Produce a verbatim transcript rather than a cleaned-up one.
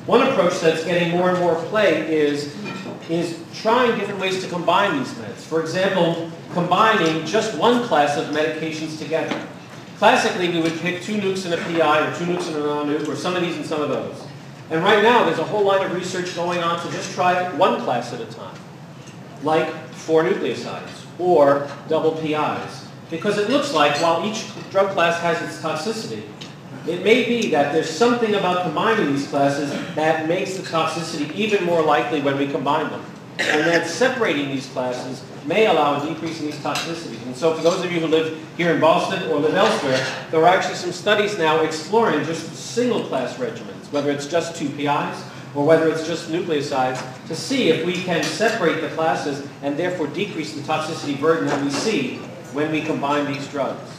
One approach that's getting more and more play is, is trying different ways to combine these meds. For example, combining just one class of medications together. Classically, we would pick two nukes and a P I, or two nukes and a non-nuke, or some of these and some of those. And right now, there's a whole line of research going on to just try one class at a time, like four nucleosides, or double P Is. Because it looks like, while each drug class has its toxicity, it may be that there's something about combining these classes that makes the toxicity even more likely when we combine them. And that separating these classes may allow a decrease in these toxicities. And so for those of you who live here in Boston or live elsewhere, there are actually some studies now exploring just single class regimens, whether it's just two P Is or whether it's just nucleosides, to see if we can separate the classes and therefore decrease the toxicity burden that we see when we combine these drugs.